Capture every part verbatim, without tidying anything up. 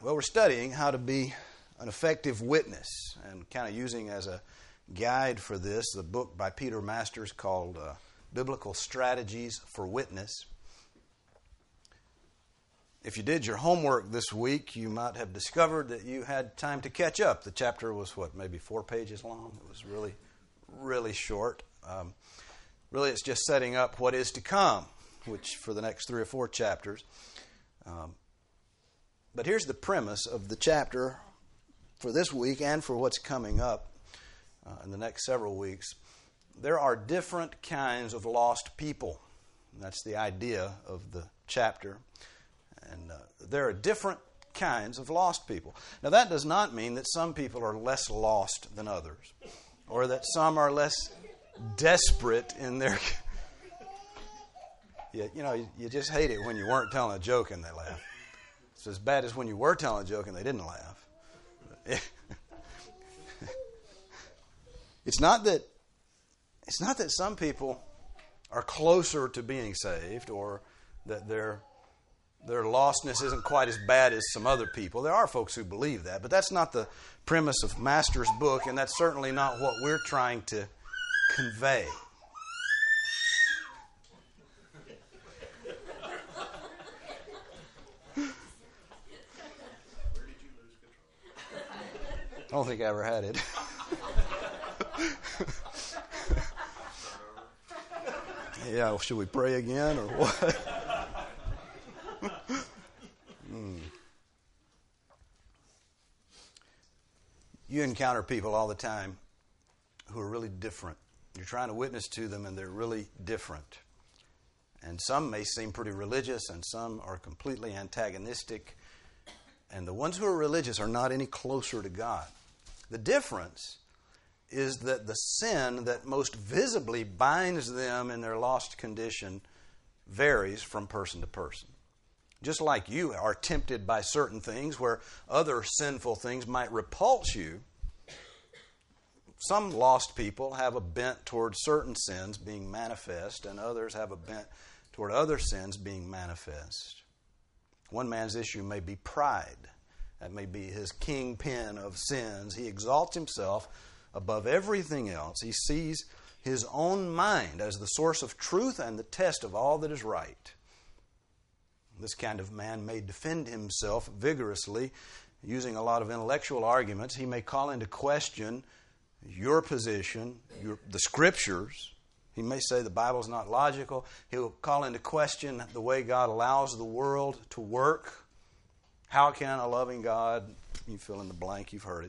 Well, we're studying how to be an effective witness and kind of using as a guide for this the book by Peter Masters called uh, Biblical Strategies for Witness. If you did your homework this week, you might have discovered that you had time to catch up. The chapter was, what, maybe four pages long? It was really, really short. Um, really, it's just setting up what is to come, which for the next three or four chapters. Um, but here's the premise of the chapter for this week and for what's coming up uh, in the next several weeks. There are different kinds of lost people. And that's the idea of the chapter. And uh, there are different kinds of lost people. Now, that does not mean that some people are less lost than others, or that some are less desperate in their... you, you know, you, you just hate it when you weren't telling a joke and they laugh. It's as bad as when you were telling a joke and they didn't laugh. It's not that it's not that some people are closer to being saved, or that their their lostness isn't quite as bad as some other people. There are folks who believe that, but that's not the premise of Masters' book, and that's certainly not what we're trying to convey. I don't think I ever had it. Yeah, well, should we pray again or what? hmm. You encounter people all the time who are really different. You're trying to witness to them and they're really different. And some may seem pretty religious and some are completely antagonistic. And the ones who are religious are not any closer to God. The difference is that the sin that most visibly binds them in their lost condition varies from person to person. Just like you are tempted by certain things where other sinful things might repulse you, some lost people have a bent toward certain sins being manifest, and others have a bent toward other sins being manifest. One man's issue may be pride. That may be his kingpin of sins. He exalts himself above everything else. He sees his own mind as the source of truth and the test of all that is right. This kind of man may defend himself vigorously using a lot of intellectual arguments. He may call into question your position, your, the Scriptures. He may say the Bible's not logical. He'll call into question the way God allows the world to work. How can a loving God, you fill in the blank, you've heard it.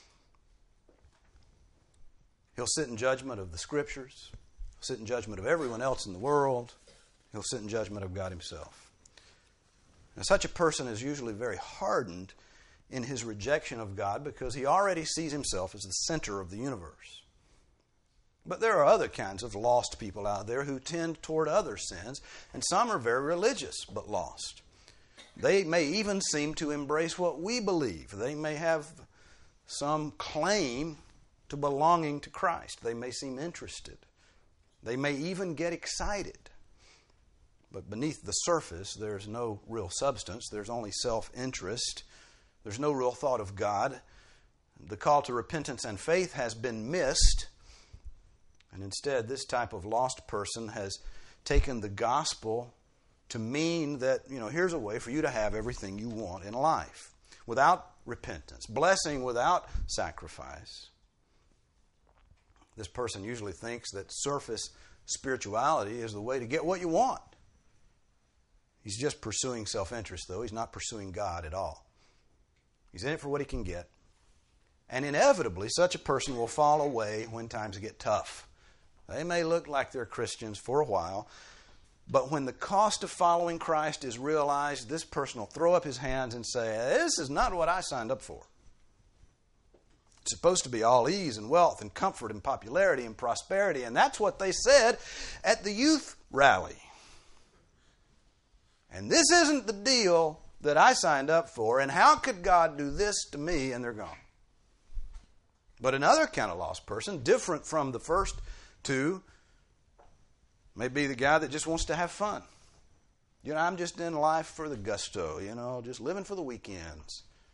He'll sit in judgment of the Scriptures. He'll sit in judgment of everyone else in the world. He'll sit in judgment of God himself. Now, such a person is usually very hardened in his rejection of God because he already sees himself as the center of the universe. But there are other kinds of lost people out there who tend toward other sins, and some are very religious but lost. They may even seem to embrace what we believe. They may have some claim to belonging to Christ. They may seem interested. They may even get excited. But beneath the surface, there's no real substance. There's only self-interest. There's no real thought of God. The call to repentance and faith has been missed. And instead, this type of lost person has taken the gospel to mean that, you know, here's a way for you to have everything you want in life without repentance, blessing without sacrifice. This person usually thinks that surface spirituality is the way to get what you want. He's just pursuing self-interest, though. He's not pursuing God at all. He's in it for what he can get. And inevitably, such a person will fall away when times get tough. They may look like they're Christians for a while, but when the cost of following Christ is realized, this person will throw up his hands and say, this is not what I signed up for. It's supposed to be all ease and wealth and comfort and popularity and prosperity, and that's what they said at the youth rally. And this isn't the deal that I signed up for, and how could God do this to me? And they're gone. But another kind of lost person, different from the first two, may be the guy that just wants to have fun. You know, I'm just in life for the gusto, you know, just living for the weekends.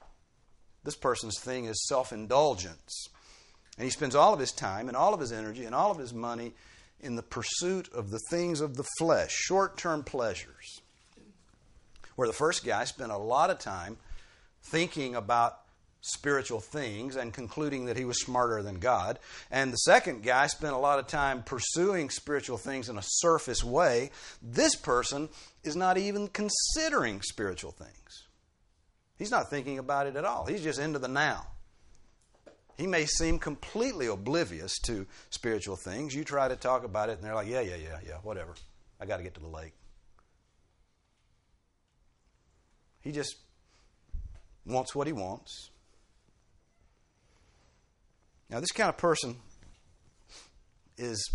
This person's thing is self-indulgence. And he spends all of his time and all of his energy and all of his money in the pursuit of the things of the flesh, short-term pleasures. Where the first guy spent a lot of time thinking about spiritual things and concluding that he was smarter than God. And the second guy spent a lot of time pursuing spiritual things in a surface way. This person is not even considering spiritual things. He's not thinking about it at all. He's just into the now. He may seem completely oblivious to spiritual things. You try to talk about it and they're like, yeah, yeah, yeah, yeah, whatever. I got to get to the lake. He just wants what he wants. Now, this kind of person is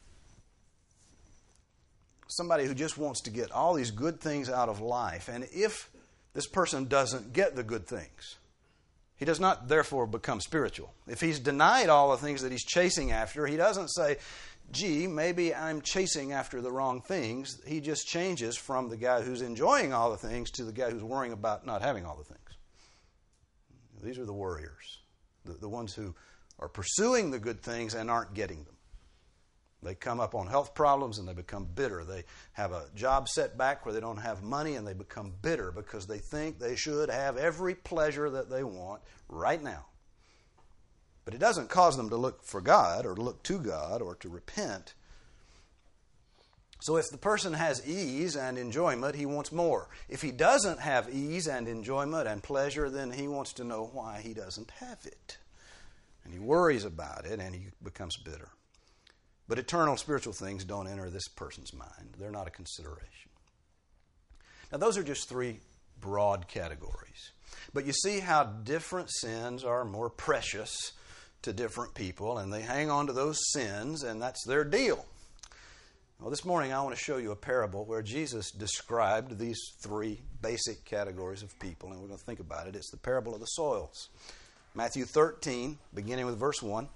somebody who just wants to get all these good things out of life. And if this person doesn't get the good things, he does not therefore become spiritual. If he's denied all the things that he's chasing after, he doesn't say, gee, maybe I'm chasing after the wrong things. He just changes from the guy who's enjoying all the things to the guy who's worrying about not having all the things. These are the worriers, the, the ones who are pursuing the good things and aren't getting them. They come up on health problems and they become bitter. They have a job setback where they don't have money and they become bitter because they think they should have every pleasure that they want right now. But it doesn't cause them to look for God or to look to God or to repent. So if the person has ease and enjoyment, he wants more. If he doesn't have ease and enjoyment and pleasure, then he wants to know why he doesn't have it. And he worries about it and he becomes bitter. But eternal spiritual things don't enter this person's mind. They're not a consideration. Now, those are just three broad categories. But you see how different sins are more precious to different people, and they hang on to those sins, and that's their deal. Well, this morning I want to show you a parable where Jesus described these three basic categories of people, and we're going to think about it. It's the parable of the soils. Matthew thirteen, beginning with verse one.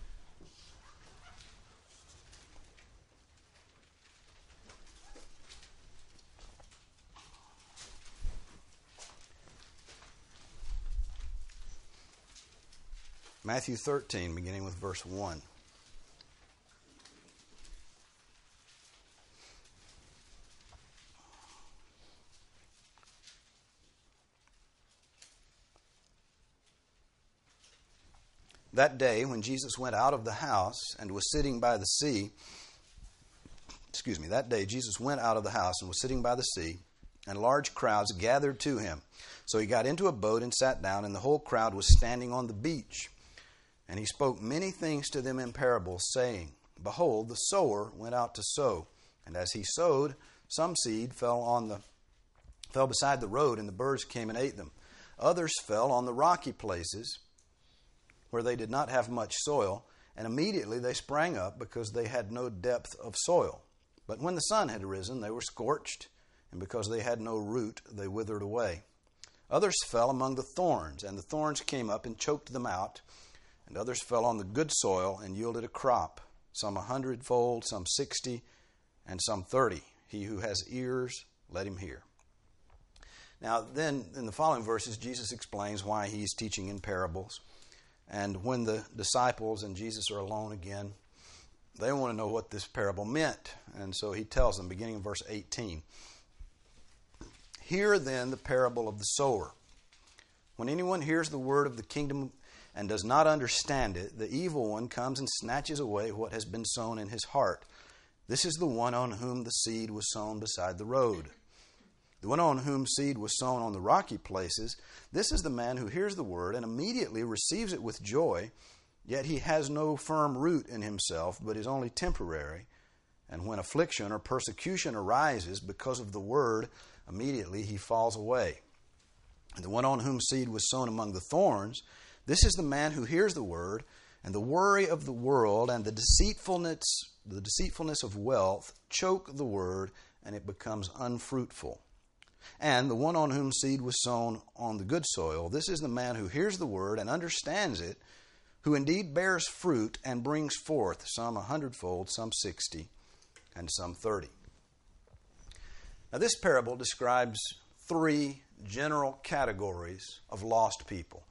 Matthew thirteen, beginning with verse one. That day, when Jesus went out of the house and was sitting by the sea, excuse me, that day Jesus went out of the house and was sitting by the sea, and large crowds gathered to him. So he got into a boat and sat down, and the whole crowd was standing on the beach. And he spoke many things to them in parables, saying, Behold, the sower went out to sow. And as he sowed, some seed fell on the fell beside the road, and the birds came and ate them. Others fell on the rocky places, where they did not have much soil, and immediately they sprang up, because they had no depth of soil. But when the sun had risen, they were scorched, and because they had no root, they withered away. Others fell among the thorns, and the thorns came up and choked them out. And others fell on the good soil and yielded a crop, some a hundredfold, some sixty, and some thirty. He who has ears, let him hear. Now then, in the following verses, Jesus explains why he's teaching in parables. And when the disciples and Jesus are alone again, they want to know what this parable meant. And so he tells them, beginning in verse eighteen, Hear then the parable of the sower. When anyone hears the word of the kingdom and does not understand it, the evil one comes and snatches away what has been sown in his heart. This is the one on whom the seed was sown beside the road. The one on whom seed was sown on the rocky places, this is the man who hears the word and immediately receives it with joy, yet he has no firm root in himself, but is only temporary. And when affliction or persecution arises because of the word, immediately he falls away. And the one on whom seed was sown among the thorns, this is the man who hears the word, and the worry of the world and the deceitfulness, the deceitfulness of wealth choke the word, and it becomes unfruitful. And the one on whom seed was sown on the good soil, this is the man who hears the word and understands it, who indeed bears fruit and brings forth some a hundredfold, some sixty, and some thirty. Now this parable describes three general categories of lost people.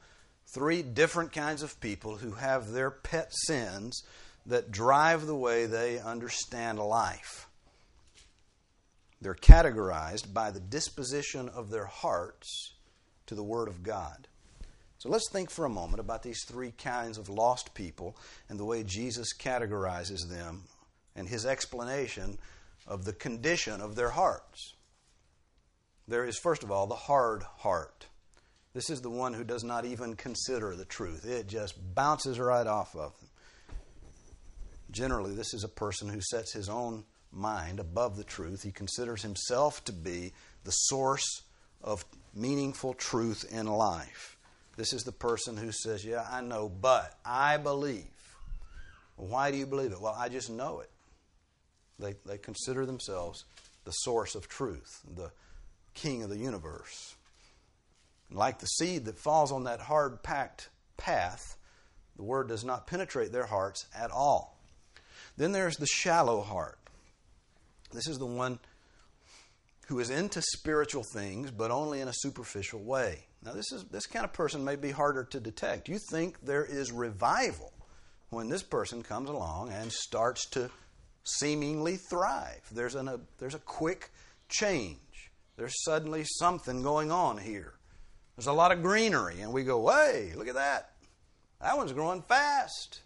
Three different kinds of people who have their pet sins that drive the way they understand life. They're categorized by the disposition of their hearts to the Word of God. So let's think for a moment about these three kinds of lost people and the way Jesus categorizes them and his explanation of the condition of their hearts. There is, first of all, the hard heart. This is the one who does not even consider the truth. It just bounces right off of them. Generally, this is a person who sets his own mind above the truth. He considers himself to be the source of meaningful truth in life. This is the person who says, yeah, I know, but I believe. Well, why do you believe it? Well, I just know it. They, they consider themselves the source of truth, the king of the universe. Like the seed that falls on that hard-packed path, the word does not penetrate their hearts at all. Then there's the shallow heart. This is the one who is into spiritual things, but only in a superficial way. Now, this is this kind of person may be harder to detect. You think there is revival when this person comes along and starts to seemingly thrive. There's, an, a, there's a quick change. There's suddenly something going on here. There's a lot of greenery, and we go, hey, look at that. That one's growing fast.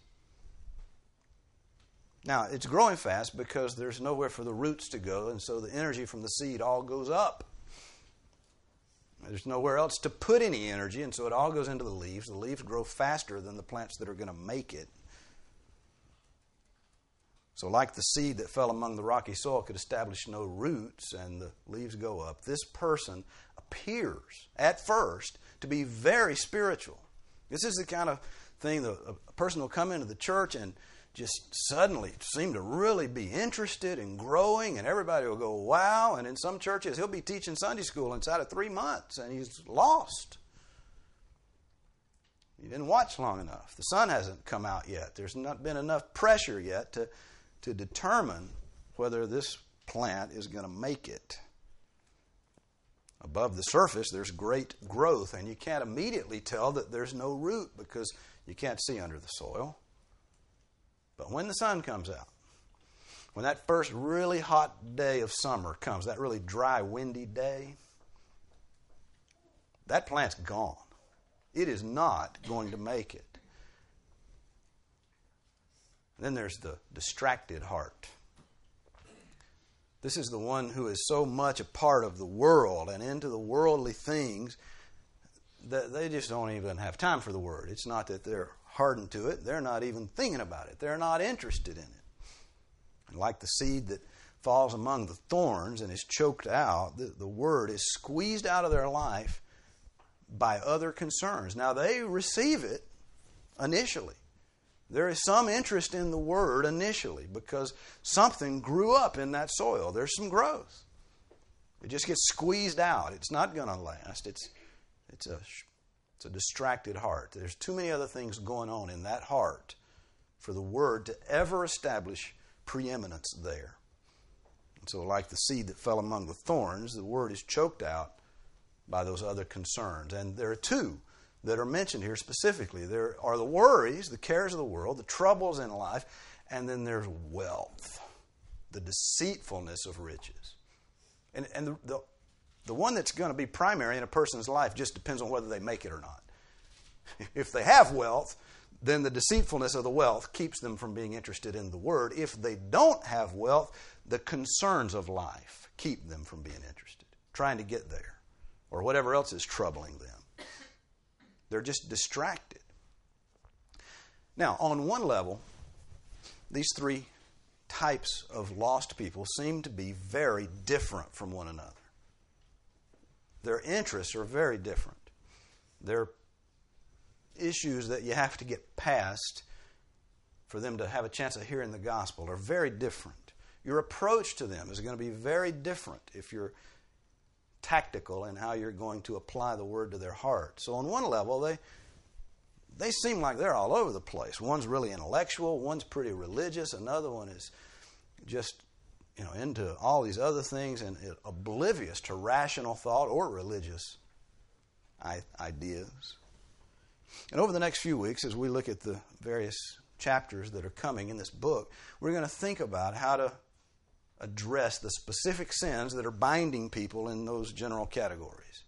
Now, it's growing fast because there's nowhere for the roots to go, and so the energy from the seed all goes up. There's nowhere else to put any energy, and so it all goes into the leaves. The leaves grow faster than the plants that are going to make it. So like the seed that fell among the rocky soil could establish no roots and the leaves go up, this person appears at first to be very spiritual. This is the kind of thing that a person will come into the church and just suddenly seem to really be interested in growing, and everybody will go, wow. And in some churches, he'll be teaching Sunday school inside of three months, and he's lost. He didn't watch long enough. The sun hasn't come out yet. There's not been enough pressure yet to, to determine whether this plant is going to make it. Above the surface, there's great growth, and you can't immediately tell that there's no root because you can't see under the soil. But when the sun comes out, when that first really hot day of summer comes, that really dry, windy day, that plant's gone. It is not going to make it. Then there's the distracted heart. This is the one who is so much a part of the world and into the worldly things that they just don't even have time for the Word. It's not that they're hardened to it. They're not even thinking about it. They're not interested in it. And like the seed that falls among the thorns and is choked out, the, the Word is squeezed out of their life by other concerns. Now, they receive it initially. There is some interest in the Word initially because something grew up in that soil. There's some growth. It just gets squeezed out. It's not going to last. It's, it's, a, it's a distracted heart. There's too many other things going on in that heart for the Word to ever establish preeminence there. And so like the seed that fell among the thorns, the Word is choked out by those other concerns. And there are two that are mentioned here specifically. There are the worries, the cares of the world, the troubles in life, and then there's wealth, the deceitfulness of riches. And, and the, the, the one that's going to be primary in a person's life just depends on whether they make it or not. If they have wealth, then the deceitfulness of the wealth keeps them from being interested in the Word. If they don't have wealth, the concerns of life keep them from being interested, trying to get there, or whatever else is troubling them. They're just distracted. Now, on one level, these three types of lost people seem to be very different from one another. Their interests are very different. Their issues that you have to get past for them to have a chance of hearing the gospel are very different. Your approach to them is going to be very different if you're tactical in how you're going to apply the Word to their heart. So on one level, they they seem like they're all over the place. One's really intellectual, one's pretty religious, another one is just, you know, into all these other things and oblivious to rational thought or religious ideas. And over the next few weeks, as we look at the various chapters that are coming in this book, we're going to think about how to address the specific sins that are binding people in those general categories.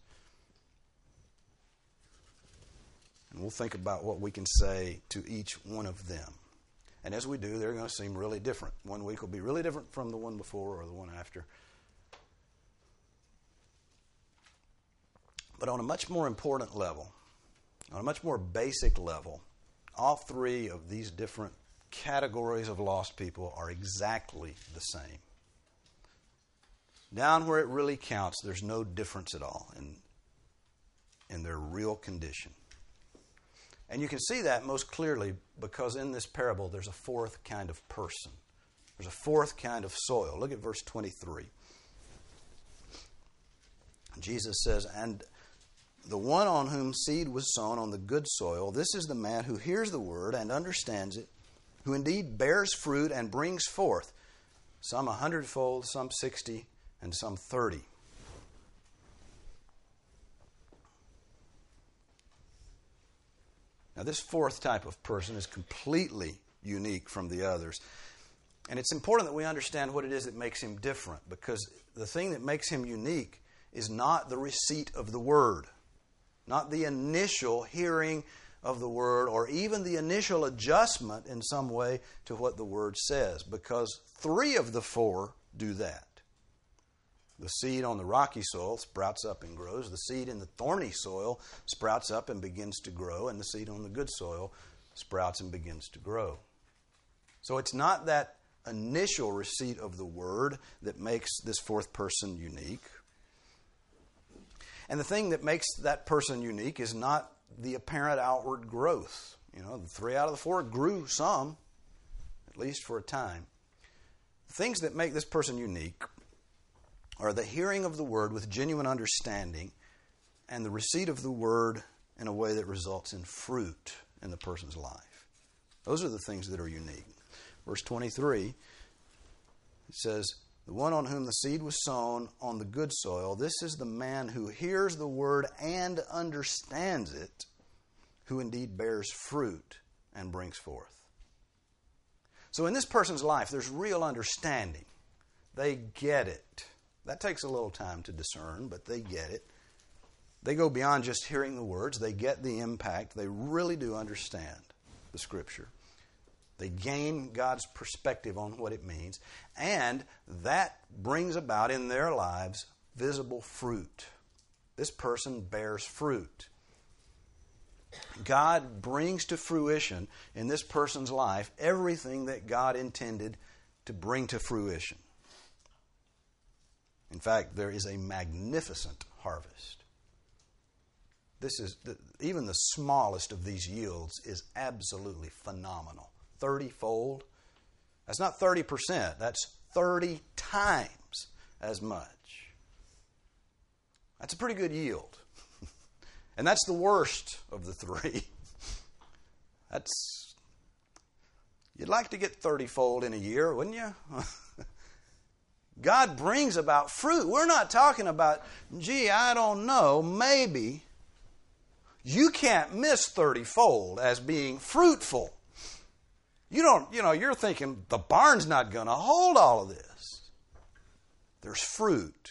And we'll think about what we can say to each one of them. And as we do, they're going to seem really different. One week will be really different from the one before or the one after. But on a much more important level, on a much more basic level, all three of these different categories of lost people are exactly the same. Down where it really counts, there's no difference at all in, in their real condition. And you can see that most clearly because in this parable there's a fourth kind of person. There's a fourth kind of soil. Look at verse twenty-three. Jesus says, "And the one on whom seed was sown on the good soil, this is the man who hears the word and understands it, who indeed bears fruit and brings forth, some a hundredfold, some sixty, and some thirty." Now, this fourth type of person is completely unique from the others. And it's important that we understand what it is that makes him different, because the thing that makes him unique is not the receipt of the word, not the initial hearing of the word, or even the initial adjustment in some way to what the word says, because three of the four do that. The seed on the rocky soil sprouts up and grows. The seed in the thorny soil sprouts up and begins to grow. And the seed on the good soil sprouts and begins to grow. So it's not that initial receipt of the word that makes this fourth person unique. And the thing that makes that person unique is not the apparent outward growth. You know, the three out of the four grew some, at least for a time. The things that make this person unique are the hearing of the word with genuine understanding and the receipt of the word in a way that results in fruit in the person's life. Those are the things that are unique. Verse twenty-three, it says, "The one on whom the seed was sown on the good soil, this is the man who hears the word and understands it, who indeed bears fruit and brings forth." So in this person's life, there's real understanding. They get it. That takes a little time to discern, but they get it. They go beyond just hearing the words. They get the impact. They really do understand the Scripture. They gain God's perspective on what it means, and that brings about in their lives visible fruit. This person bears fruit. God brings to fruition in this person's life everything that God intended to bring to fruition. In fact, there is a magnificent harvest. This is the, even the smallest of these yields is absolutely phenomenal. thirty-fold. That's not thirty percent. That's thirty times as much. That's a pretty good yield. And that's the worst of the three. That's, you'd like to get thirty-fold in a year, wouldn't you? God brings about fruit. We're not talking about, gee, I don't know, maybe. You can't miss thirty-fold as being fruitful. You don't, you know, you're thinking the barn's not going to hold all of this. There's fruit.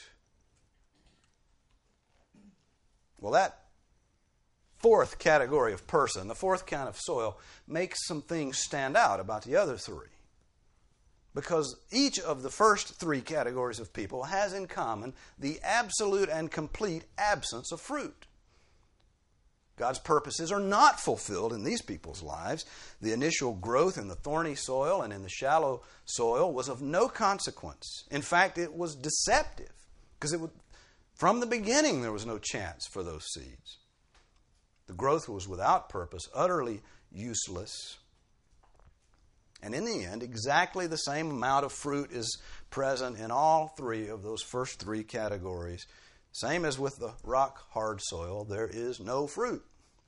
Well, that fourth category of person, the fourth kind of soil, makes some things stand out about the other three. Because each of the first three categories of people has in common the absolute and complete absence of fruit. God's purposes are not fulfilled in these people's lives. The initial growth in the thorny soil and in the shallow soil was of no consequence. In fact, it was deceptive, because it would, from the beginning there was no chance for those seeds. The growth was without purpose, utterly useless. And in the end, exactly the same amount of fruit is present in all three of those first three categories. Same as with the rock-hard soil, there is no fruit.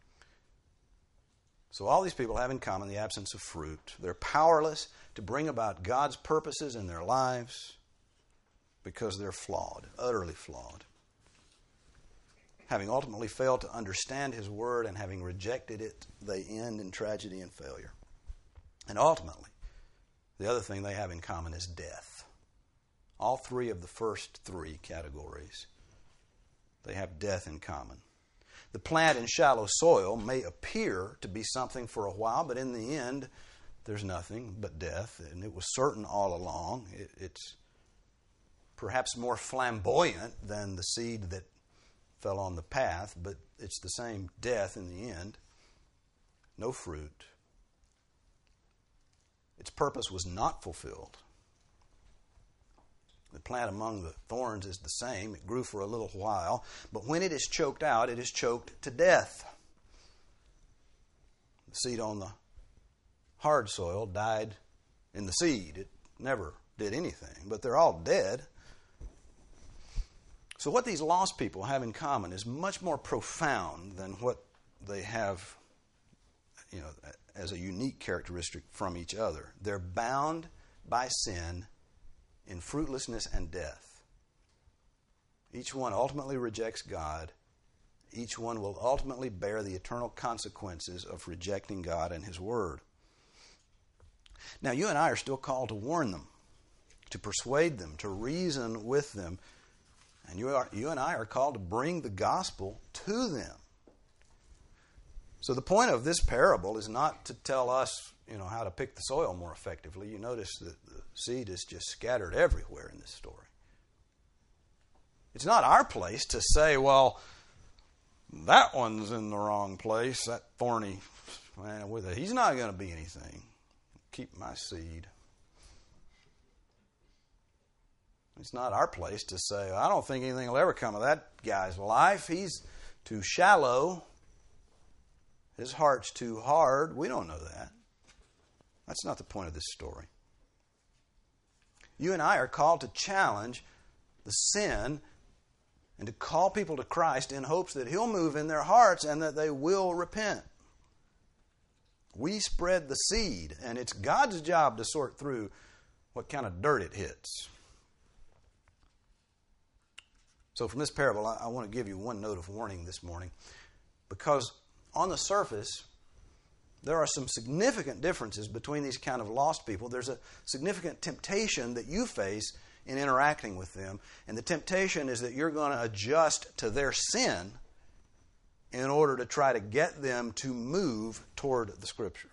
So all these people have in common the absence of fruit. They're powerless to bring about God's purposes in their lives because they're flawed, utterly flawed. having ultimately failed to understand His Word and having rejected it, they end in tragedy and failure. And ultimately, the other thing they have in common is death. All three of the first three categories, they have death in common. The plant in shallow soil may appear to be something for a while, but in the end, there's nothing but death, and it was certain all along. It, it's perhaps more flamboyant than the seed that fell on the path, but it's the same death in the end. No fruit. Its purpose was not fulfilled. The plant among the thorns is the same. It grew for a little while, but when it is choked out, it is choked to death. The seed on the hard soil died in the seed. It never did anything, but they're all dead. So what these lost people have in common is much more profound than what they have, you know, as a unique characteristic from each other. They're bound by sin in fruitlessness and death. Each one ultimately rejects God. Each one will ultimately bear the eternal consequences of rejecting God and His Word. Now, you and I are still called to warn them, to persuade them, to reason with them. And you, are, you and I are called to bring the gospel to them. So the point of this parable is not to tell us, you know, how to pick the soil more effectively. You notice that the seed is just scattered everywhere in this story. It's not our place to say, well, that one's in the wrong place, that thorny man with it. He's not going to be anything. Keep my seed. It's not our place to say, I don't think anything will ever come of that guy's life. He's too shallow. His heart's too hard. We don't know that. That's not the point of this story. You and I are called to challenge the sin and to call people to Christ in hopes that He'll move in their hearts and that they will repent. We spread the seed, and it's God's job to sort through what kind of dirt it hits. So from this parable, I, I want to give you one note of warning this morning, because on the surface, there are some significant differences between these kind of lost people. There's a significant temptation that you face in interacting with them, and the temptation is that you're going to adjust to their sin in order to try to get them to move toward the Scripture.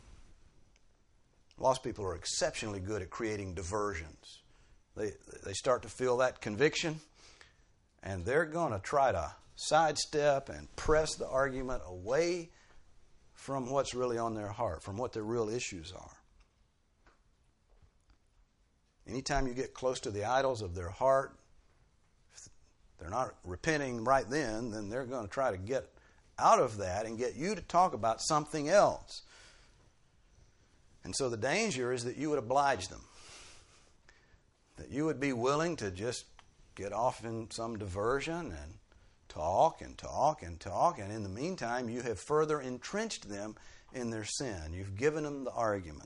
Lost people are exceptionally good at creating diversions. They, they start to feel that conviction, and they're going to try to sidestep and press the argument away from what's really on their heart, from what their real issues are. Anytime you get close to the idols of their heart, if they're not repenting right then, then they're going to try to get out of that and get you to talk about something else. And so the danger is that you would oblige them, that you would be willing to just get off in some diversion and talk and talk and talk, and in the meantime, you have further entrenched them in their sin. You've given them the argument.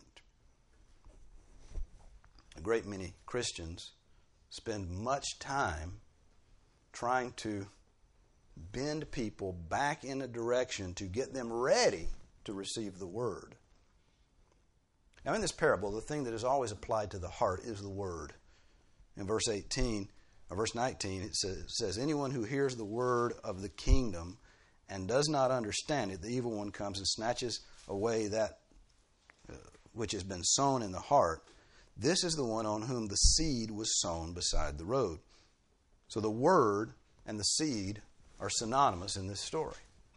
A great many Christians spend much time trying to bend people back in a direction to get them ready to receive the Word. Now, in this parable, the thing that is always applied to the heart is the Word. In verse eighteen, or verse nineteen, it says, it says, anyone who hears the word of the kingdom and does not understand it, the evil one comes and snatches away that uh, which has been sown in the heart. This is the one on whom the seed was sown beside the road. So the word and the seed are synonymous in this story.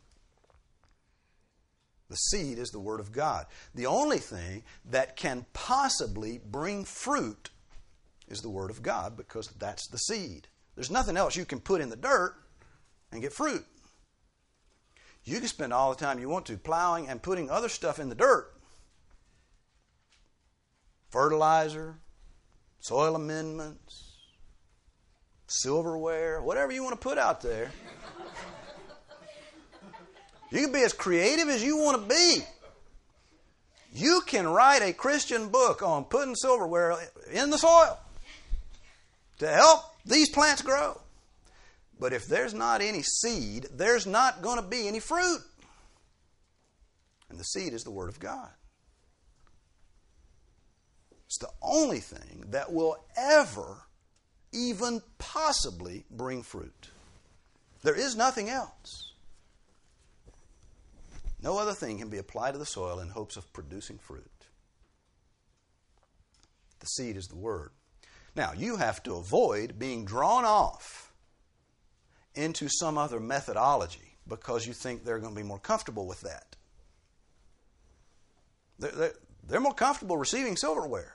The seed is the Word of God. The only thing that can possibly bring fruit is the Word of God, because that's the seed. There's nothing else you can put in the dirt and get fruit. You can spend all the time you want to plowing and putting other stuff in the dirt. Fertilizer, soil amendments, silverware, whatever you want to put out there. You can be as creative as you want to be. You can write a Christian book on putting silverware in the soil to help these plants grow. But if there's not any seed, there's not going to be any fruit. And the seed is the Word of God. It's the only thing that will ever, even possibly, bring fruit. There is nothing else. No other thing can be applied to the soil in hopes of producing fruit. The seed is the Word. Now, you have to avoid being drawn off into some other methodology because you think they're going to be more comfortable with that. They're, they're, they're more comfortable receiving silverware.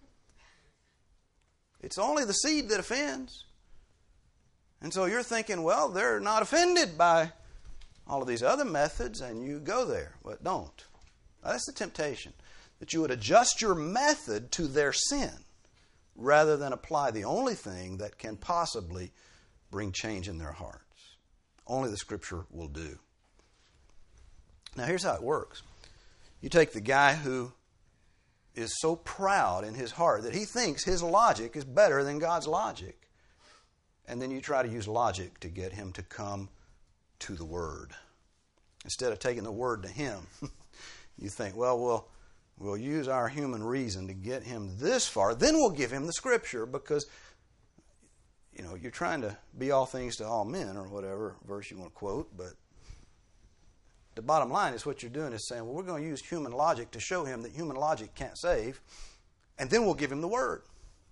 It's only the seed that offends. And so you're thinking, well, they're not offended by all of these other methods, and you go there. But don't. That's the temptation, that you would adjust your method to their sin rather than apply the only thing that can possibly bring change in their hearts. Only the Scripture will do. Now, here's how it works. You take the guy who is so proud in his heart that he thinks his logic is better than God's logic, and then you try to use logic to get him to come to the Word. Instead of taking the Word to him, you think, well, we'll we'll use our human reason to get him this far, then we'll give him the Scripture, because you know, you're trying to be all things to all men, or whatever verse you want to quote, but the bottom line is what you're doing is saying, well, we're going to use human logic to show him that human logic can't save, and then we'll give him the Word.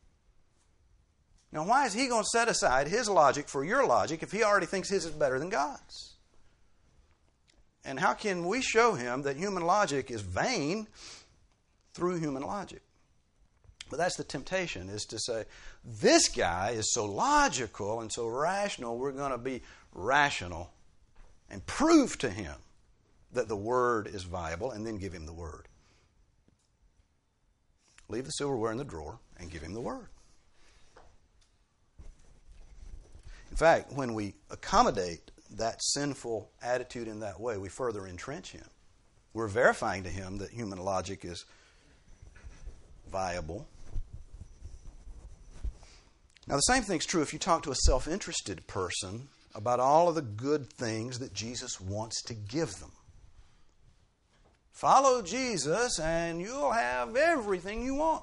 Now, why is he going to set aside his logic for your logic if he already thinks his is better than God's? And how can we show him that human logic is vain through human logic? But that's the temptation, is to say, this guy is so logical and so rational, we're going to be rational and prove to him that the Word is viable, and then give him the Word. Leave the silverware in the drawer and give him the Word. In fact, when we accommodate that sinful attitude in that way, we further entrench him. We're verifying to him that human logic is viable. Now, the same thing's true if you talk to a self-interested person about all of the good things that Jesus wants to give them. Follow Jesus and you'll have everything you want.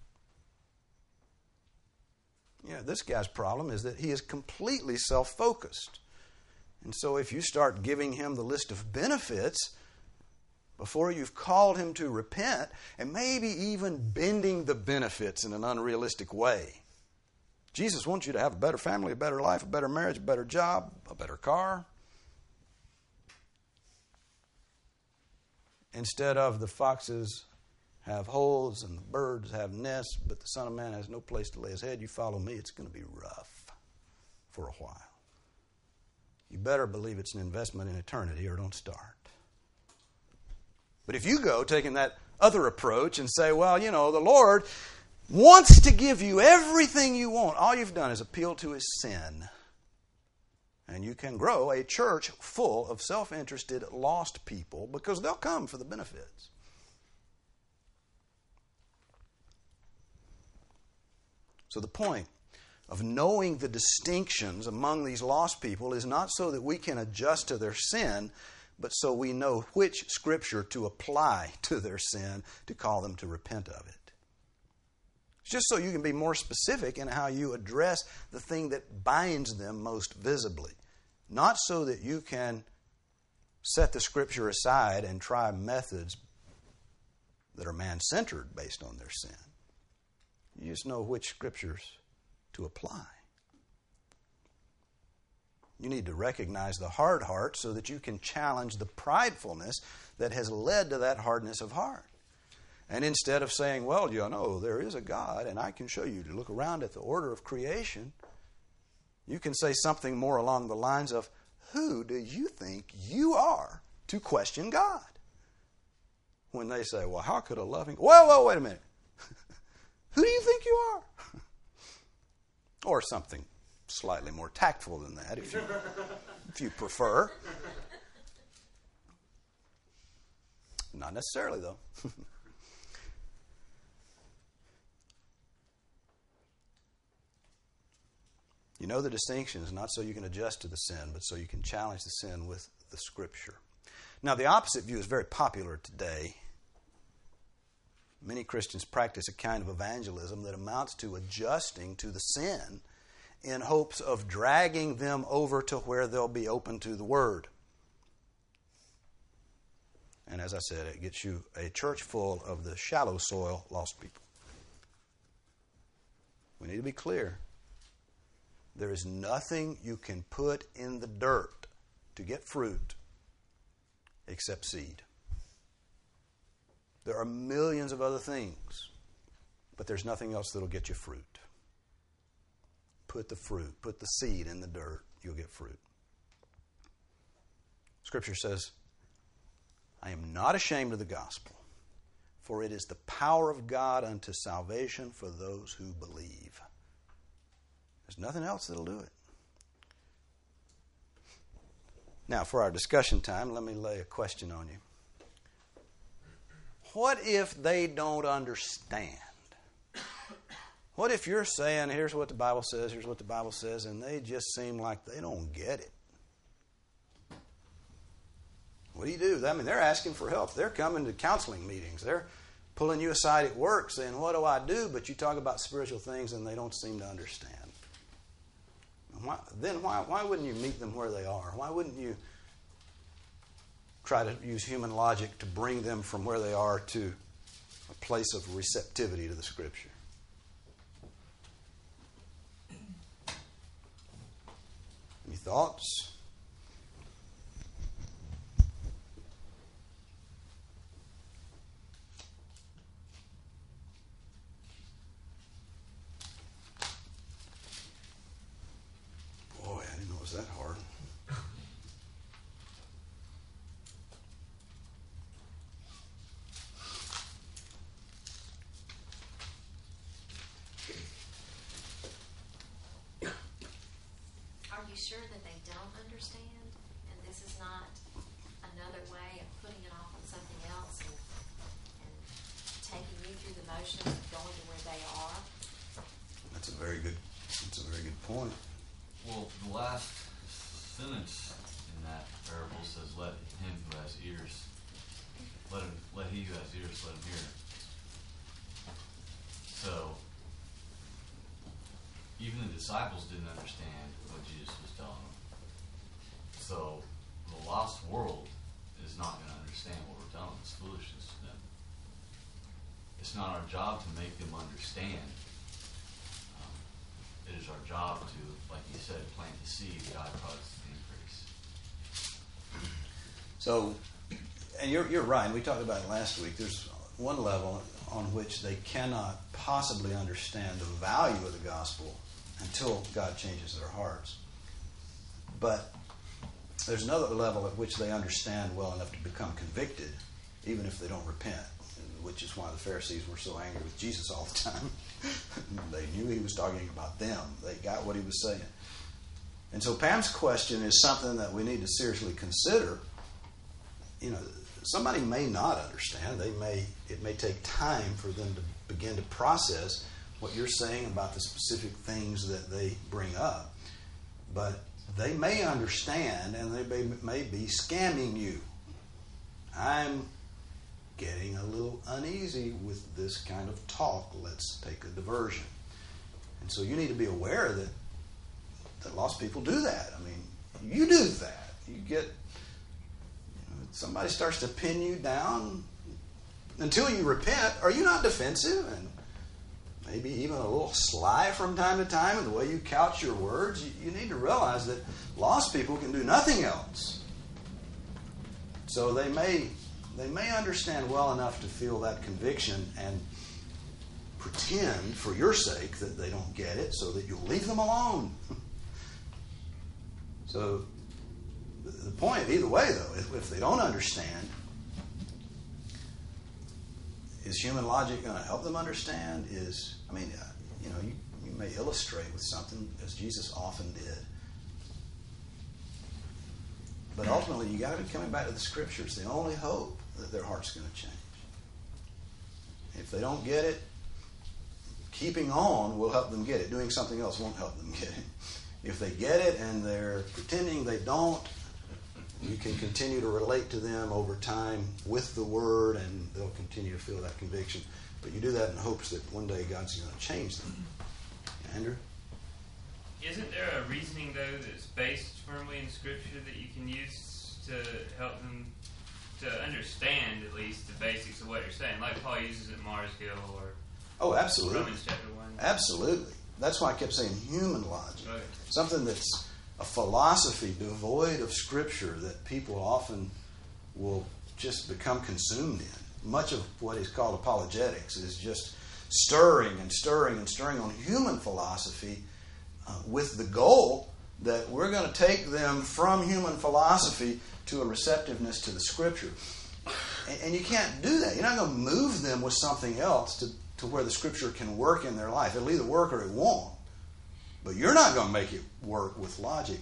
Yeah, this guy's problem is that he is completely self-focused. And so if you start giving him the list of benefits before you've called him to repent, and maybe even bending the benefits in an unrealistic way. Jesus wants you to have a better family, a better life, a better marriage, a better job, a better car. Instead of the foxes have holes and the birds have nests, but the Son of Man has no place to lay his head, you follow me, it's going to be rough for a while. You better believe it's an investment in eternity or don't start. But if you go taking that other approach and say, well, you know, the Lord wants to give you everything you want, all you've done is appeal to his sin. And you can grow a church full of self-interested, lost people, because they'll come for the benefits. So the point of knowing the distinctions among these lost people is not so that we can adjust to their sin, but so we know which Scripture to apply to their sin to call them to repent of it. It's just so you can be more specific in how you address the thing that binds them most visibly. Not so that you can set the Scripture aside and try methods that are man-centered based on their sin. You just know which Scriptures to apply. You need to recognize the hard heart so that you can challenge the pridefulness that has led to that hardness of heart. And instead of saying, well, you know, there is a God, and I can show you to look around at the order of creation, you can say something more along the lines of, who do you think you are to question God? When they say, well, how could a loving... Well, well, wait a minute. Who do you think you are? Or something slightly more tactful than that, if you, if you prefer. Not necessarily, though. You know the distinction is not so you can adjust to the sin, but so you can challenge the sin with the Scripture. Now, the opposite view is very popular today. Many Christians practice a kind of evangelism that amounts to adjusting to the sin in hopes of dragging them over to where they'll be open to the Word. And as I said, it gets you a church full of the shallow soil lost people. We need to be clear. There is nothing you can put in the dirt to get fruit except seed. There are millions of other things, but there's nothing else that'll get you fruit. Put the fruit, put the seed in the dirt, you'll get fruit. Scripture says, I am not ashamed of the gospel, for it is the power of God unto salvation for those who believe. There's nothing else that'll do it. Now, for our discussion time, let me lay a question on you. What if they don't understand? What if you're saying, here's what the Bible says, here's what the Bible says, and they just seem like they don't get it? What do you do? I mean, they're asking for help. They're coming to counseling meetings. They're pulling you aside at work saying, what do I do? But you talk about spiritual things and they don't seem to understand. Why, then why, why wouldn't you meet them where they are? Why wouldn't you try to use human logic to bring them from where they are to a place of receptivity to the Scripture? Any thoughts? Boy, I didn't know it was that hard. Are you sure that they don't understand? And this is not another way of putting it off on something else and, and taking you through the motions of going to where they are? That's a very good. That's a very good point. Well, the last sentence in that parable says, "Let him who has ears, let him, let he who has ears, let him hear." So, even the disciples didn't understand what Jesus was telling them. So, the lost world is not going to understand what we're telling them. It's foolishness to them. It's not our job to make them understand. Um, it is our job to, like you said, plant the seed. God causes the increase. So, and you're you're right. We talked about it last week. There's one level on which they cannot possibly understand the value of the gospel until God changes their hearts. But there's another level at which they understand well enough to become convicted, even if they don't repent, which is why the Pharisees were so angry with Jesus all the time. They knew he was talking about them. They got what he was saying. And so Pam's question is something that we need to seriously consider. You know, somebody may not understand. They may it may take time for them to begin to process what you're saying about the specific things that they bring up. But they may understand, and they may, may be scamming you. I'm getting a little uneasy with this kind of talk. Let's take a diversion. And so you need to be aware that, that lost people do that. I mean, you do that. You get, you know, somebody starts to pin you down. Until you repent, are you not defensive and maybe even a little sly from time to time in the way you couch your words? You, you need to realize that lost people can do nothing else. So they may they may understand well enough to feel that conviction and pretend for your sake that they don't get it so that you'll leave them alone. So the point, either way though, if, if they don't understand, is human logic going to help them understand? Is, I mean, uh, you know, you, you may illustrate with something, as Jesus often did. But ultimately, you got to be coming back to the Scriptures. The only hope that their heart's going to change. If they don't get it, keeping on will help them get it. Doing something else won't help them get it. If they get it and they're pretending they don't, you can continue to relate to them over time with the Word, and they'll continue to feel that conviction. But you do that in hopes that one day God's going to change them. Andrew? Isn't there a reasoning, though, that's based firmly in Scripture that you can use to help them to understand, at least, the basics of what you're saying? Like Paul uses at Mars Hill or Oh, absolutely. Romans chapter one. Absolutely. That's why I kept saying human logic. Right. Something that's a philosophy devoid of Scripture that people often will just become consumed in. Much of what is called apologetics is just stirring and stirring and stirring on human philosophy uh, with the goal that we're going to take them from human philosophy to a receptiveness to the Scripture. And, and you can't do that. You're not going to move them with something else to, to where the Scripture can work in their life. It'll either work or it won't. But you're not going to make it work with logic,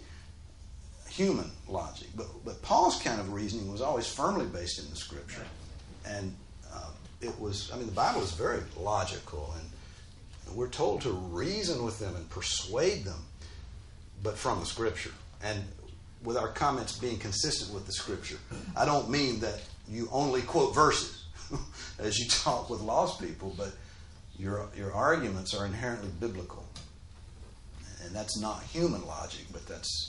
human logic. But, but Paul's kind of reasoning was always firmly based in the Scripture. And uh, it was, I mean, the Bible is very logical. And we're told to reason with them and persuade them, but from the Scripture. And with our comments being consistent with the Scripture. I don't mean that you only quote verses as you talk with lost people, but your your arguments are inherently biblical. And that's not human logic, but that's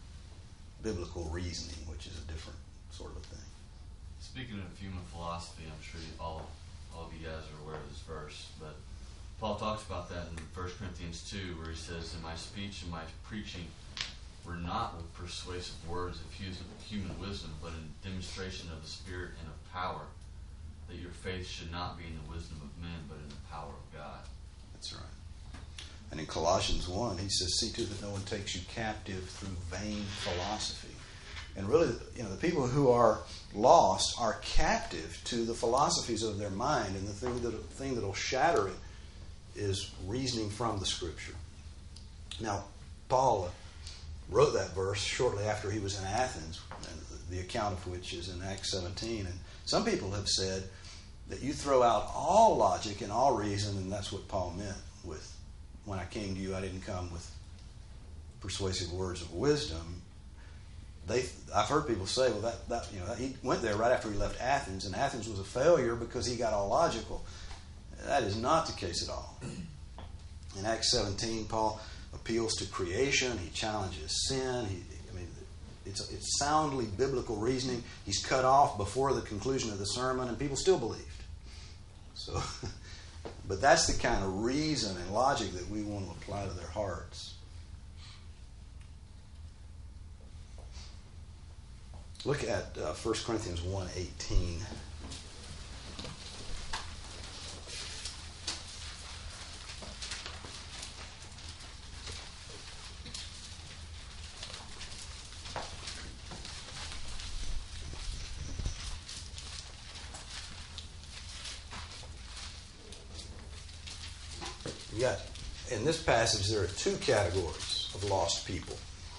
biblical reasoning, which is a different sort of thing. Speaking of human philosophy, I'm sure you, all, all of you guys are aware of this verse, but Paul talks about that in First Corinthians two, where he says, "In my speech and my preaching were not with persuasive words of human wisdom, but in demonstration of the Spirit and of power, that your faith should not be in the wisdom of men, but in the power of God." That's right. And in Colossians one, he says, "See to it that no one takes you captive through vain philosophy." And really, you know, the people who are lost are captive to the philosophies of their mind, and the thing that thing that'll shatter it is reasoning from the Scripture. Now, Paul wrote that verse shortly after he was in Athens, and the account of which is in Acts seventeen. And some people have said that you throw out all logic and all reason, and that's what Paul meant with, "When I came to you, I didn't come with persuasive words of wisdom." They, I've heard people say, "Well, that, that you know, he went there right after he left Athens, and Athens was a failure because he got all logical." That is not the case at all. In Acts seventeen, Paul appeals to creation. He challenges sin. He, I mean, it's it's soundly biblical reasoning. He's cut off before the conclusion of the sermon, and people still believed. So, but that's the kind of reason and logic that we want to apply to their hearts. Look at uh, First Corinthians one eighteen. You got, in this passage, there are two categories of lost people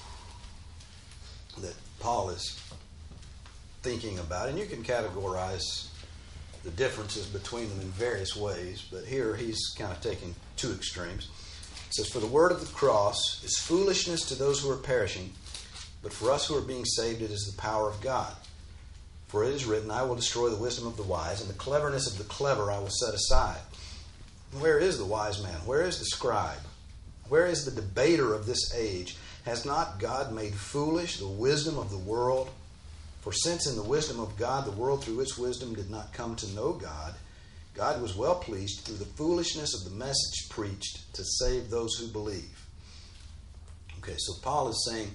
that Paul is thinking about, and you can categorize the differences between them in various ways, but here he's kind of taking two extremes. It says, "For the word of the cross is foolishness to those who are perishing, but for us who are being saved it is the power of God. For it is written, I will destroy the wisdom of the wise, and the cleverness of the clever I will set aside. Where is the wise man? Where is the scribe? Where is the debater of this age? Has not God made foolish the wisdom of the world? For since in the wisdom of God the world through its wisdom did not come to know God, God was well pleased through the foolishness of the message preached to save those who believe." Okay, so Paul is saying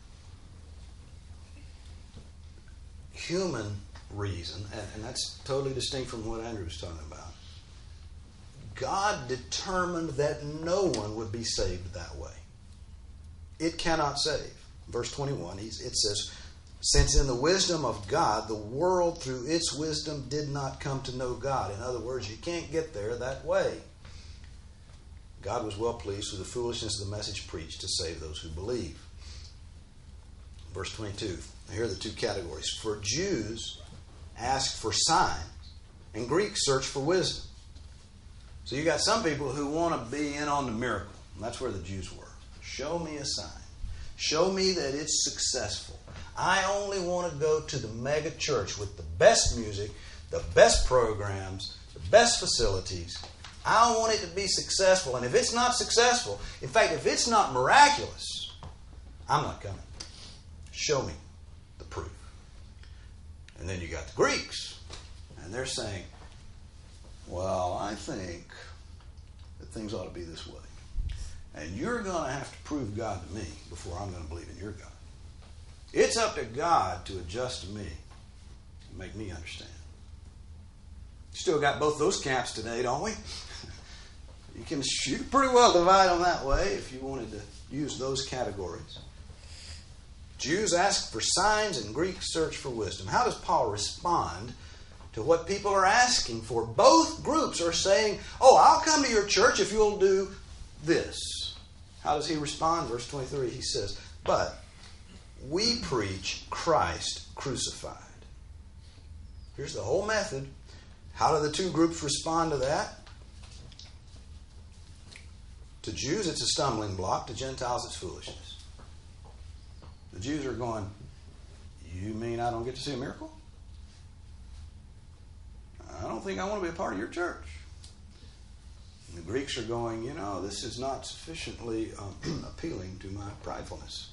human reason, and, and that's totally distinct from what Andrew was talking about. God determined that no one would be saved that way. It cannot save. Verse twenty-one, he's, it says, "Since in the wisdom of God, the world through its wisdom did not come to know God." In other words, you can't get there that way. God was well pleased with the foolishness of the message preached to save those who believe. Verse twenty-two, here are the two categories. "For Jews ask for signs, and Greeks search for wisdom." So you got some people who want to be in on the miracle. And that's where the Jews were. Show me a sign. Show me that it's successful. I only want to go to the mega church with the best music, the best programs, the best facilities. I want it to be successful. And if it's not successful, in fact, if it's not miraculous, I'm not coming. Show me the proof. And then you got the Greeks. And they're saying, well, I think that things ought to be this way. And you're going to have to prove God to me before I'm going to believe in your God. It's up to God to adjust to me and make me understand. Still got both those camps today, don't we? You can you can pretty well divide them that way if you wanted to use those categories. Jews ask for signs and Greeks search for wisdom. How does Paul respond to what people are asking for? Both groups are saying, oh, I'll come to your church if you'll do this. How does he respond? Verse twenty-three, he says, but we preach Christ crucified. Here's the whole method. How do the two groups respond to that? To Jews, it's a stumbling block. To Gentiles, it's foolishness. The Jews are going, you mean I don't get to see a miracle? I don't think I want to be a part of your church. And the Greeks are going, you know, this is not sufficiently um, appealing to my pridefulness.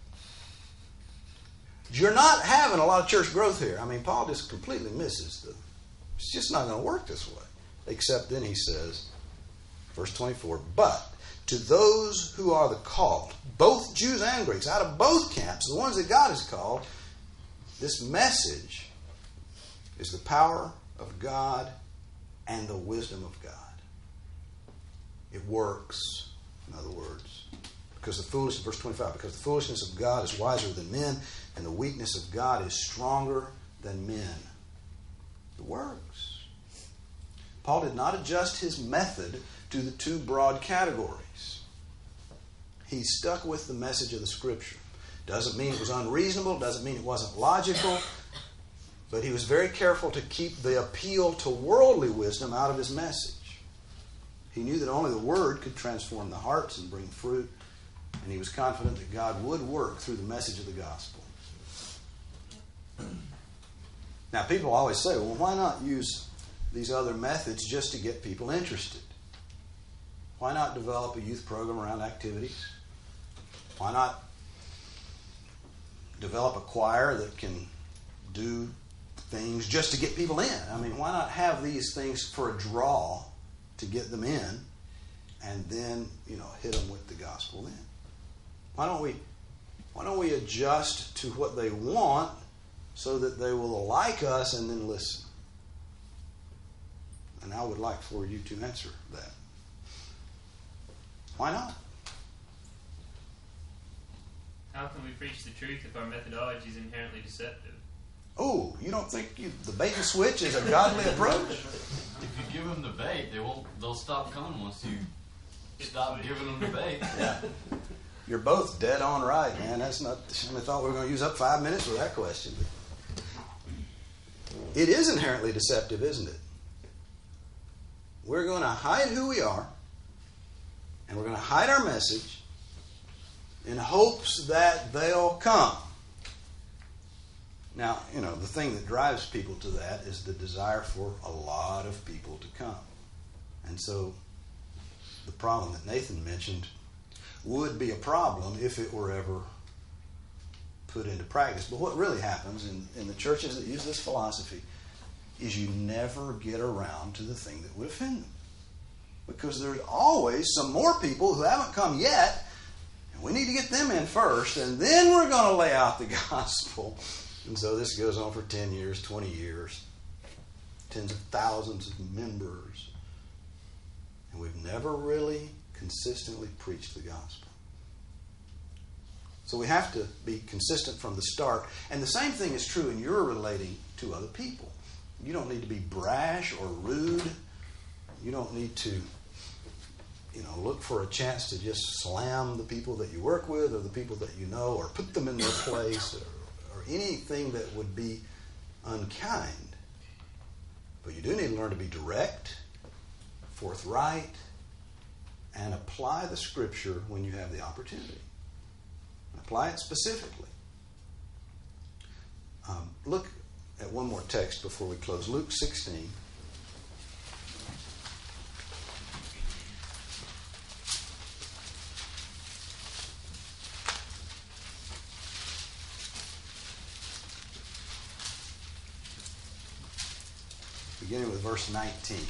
You're not having a lot of church growth here. I mean, Paul just completely misses the... It's just not going to work this way. Except then he says, verse twenty-four, but to those who are the called, both Jews and Greeks, out of both camps, the ones that God has called, this message is the power of God and the wisdom of God. It works, in other words. Because the foolishness, verse twenty-five, because the foolishness of God is wiser than men, and the weakness of God is stronger than men. It works. Paul did not adjust his method to the two broad categories. He stuck with the message of the Scripture. Doesn't mean it was unreasonable, doesn't mean it wasn't logical, but he was very careful to keep the appeal to worldly wisdom out of his message. He knew that only the Word could transform the hearts and bring fruit, and he was confident that God would work through the message of the gospel. Now, people always say, well, why not use these other methods just to get people interested? Why not develop a youth program around activities? Why not develop a choir that can do things just to get people in? I mean, why not have these things for a draw to get them in and then, you know, hit them with the gospel then? Why don't we, why don't we adjust to what they want so that they will like us and then listen? And I would like for you to answer that. Why not? How can we preach the truth if our methodology is inherently deceptive? Oh, you don't think you, the bait and switch is a godly approach? If you give them the bait, they won't. They'll stop coming once you stop giving them the bait. Yeah. You're both dead on right, man. That's not. I thought we were going to use up five minutes with that question. It is inherently deceptive, isn't it? We're going to hide who we are, and we're going to hide our message in hopes that they'll come. Now, you know, the thing that drives people to that is the desire for a lot of people to come. And so the problem that Nathan mentioned would be a problem if it were ever put into practice. But what really happens in, in the churches that use this philosophy is you never get around to the thing that would offend them. Because there's always some more people who haven't come yet, and we need to get them in first, and then we're going to lay out the gospel. And so this goes on for ten years, twenty years, tens of thousands of members. And we've never really consistently preached the gospel. So we have to be consistent from the start. And the same thing is true in your relating to other people. You don't need to be brash or rude. You don't need to, you know, look for a chance to just slam the people that you work with or the people that you know or put them in their place or, or anything that would be unkind. But you do need to learn to be direct, forthright, and apply the Scripture when you have the opportunity. Apply it specifically. Um, look at one more text before we close. Luke sixteen. Beginning with verse nineteen.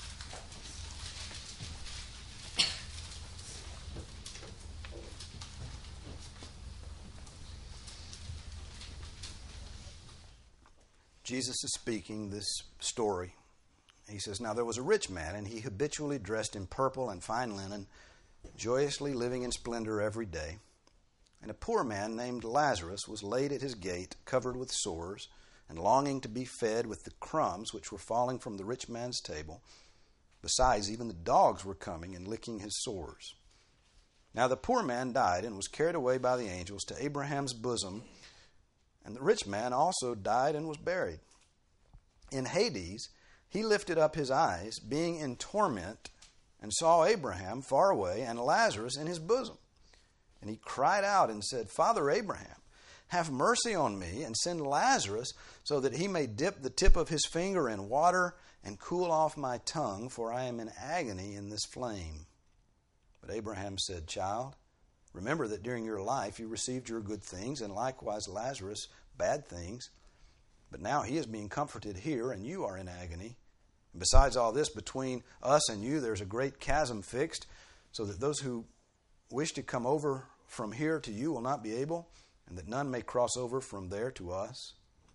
Jesus is speaking this story. He says, "Now there was a rich man, and he habitually dressed in purple and fine linen, joyously living in splendor every day. And a poor man named Lazarus was laid at his gate, covered with sores, and longing to be fed with the crumbs which were falling from the rich man's table. Besides, even the dogs were coming and licking his sores. Now the poor man died and was carried away by the angels to Abraham's bosom, and the rich man also died and was buried. In Hades, he lifted up his eyes, being in torment, and saw Abraham far away and Lazarus in his bosom. And he cried out and said, 'Father Abraham, have mercy on me, and send Lazarus so that he may dip the tip of his finger in water and cool off my tongue, for I am in agony in this flame.' But Abraham said, 'Child, remember that during your life you received your good things, and likewise Lazarus bad things. But now he is being comforted here, and you are in agony. And besides all this, between us and you there's a great chasm fixed, so that those who wish to come over from here to you will not be able, and that none may cross over from there to us.'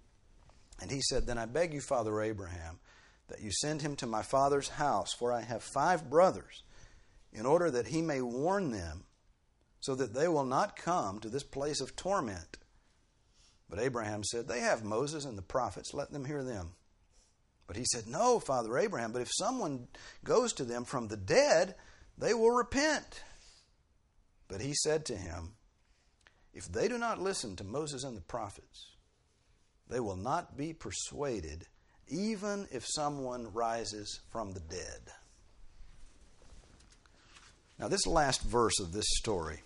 And he said, 'Then I beg you, Father Abraham, that you send him to my father's house, for I have five brothers, in order that he may warn them, so that they will not come to this place of torment.' But Abraham said, 'They have Moses and the prophets, let them hear them.' But he said, 'No, Father Abraham, but if someone goes to them from the dead, they will repent.' But he said to him, 'If they do not listen to Moses and the prophets, they will not be persuaded, even if someone rises from the dead.'" Now, this last verse of this story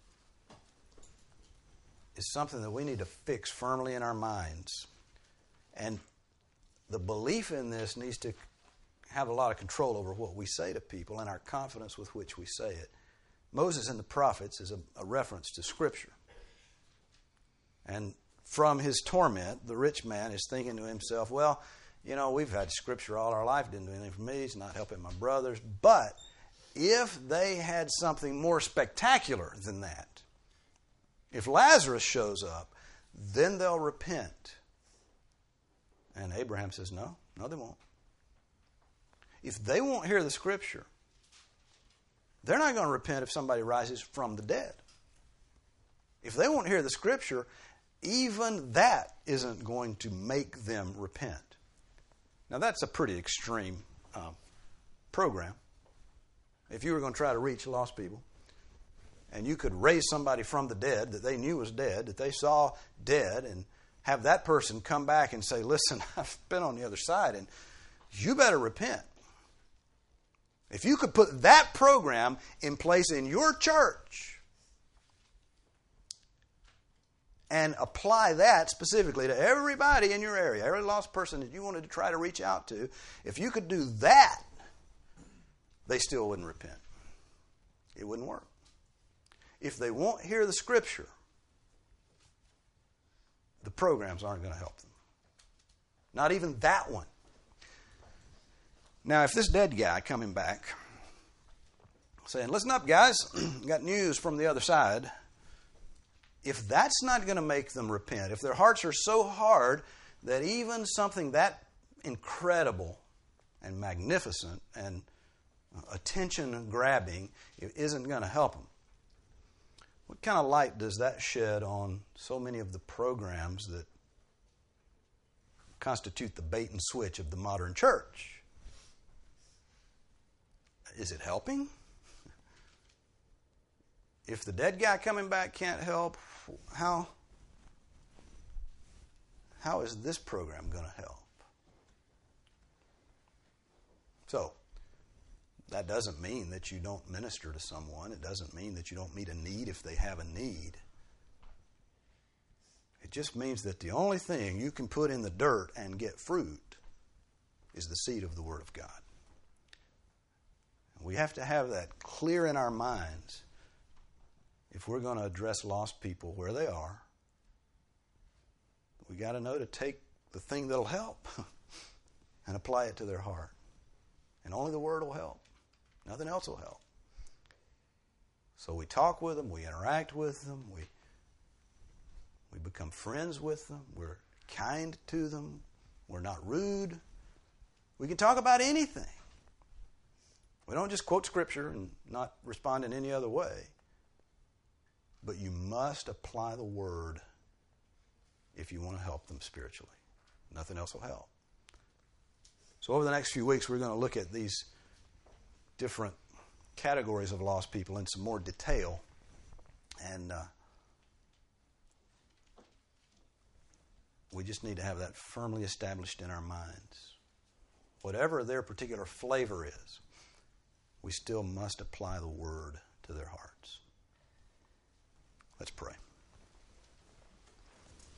is something that we need to fix firmly in our minds. And the belief in this needs to have a lot of control over what we say to people and our confidence with which we say it. Moses and the prophets is a, a reference to Scripture. And from his torment, the rich man is thinking to himself, well, you know, we've had Scripture all our life, didn't do anything for me, it's not helping my brothers. But if they had something more spectacular than that, if Lazarus shows up, then they'll repent. And Abraham says, no, no they won't. If they won't hear the Scripture, they're not going to repent if somebody rises from the dead. If they won't hear the Scripture, even that isn't going to make them repent. Now that's a pretty extreme um, program. If you were going to try to reach lost people, and you could raise somebody from the dead that they knew was dead, that they saw dead, and have that person come back and say, listen, I've been on the other side, and you better repent. If you could put that program in place in your church and apply that specifically to everybody in your area, every lost person that you wanted to try to reach out to, if you could do that, they still wouldn't repent. It wouldn't work. If they won't hear the Scripture, the programs aren't going to help them. Not even that one. Now, if this dead guy coming back saying, listen up, guys, got news from the other side, if that's not going to make them repent, if their hearts are so hard that even something that incredible and magnificent and attention-grabbing isn't going to help them, what kind of light does that shed on so many of the programs that constitute the bait and switch of the modern church? Is it helping? If the dead guy coming back can't help, how, how is this program going to help? So, That doesn't mean that you don't minister to someone. It doesn't mean that you don't meet a need if they have a need. It just means that the only thing you can put in the dirt and get fruit is the seed of the Word of God. We have to have that clear in our minds if we're going to address lost people where they are. We got to know to take the thing that'll help and apply it to their heart. And only the Word will help. Nothing else will help. So we talk with them, we interact with them, we we become friends with them, we're kind to them, we're not rude. We can talk about anything. We don't just quote Scripture and not respond in any other way. But you must apply the Word if you want to help them spiritually. Nothing else will help. So over the next few weeks, we're going to look at these different categories of lost people in some more detail. And uh, we just need to have that firmly established in our minds. Whatever their particular flavor is, we still must apply the Word to their hearts.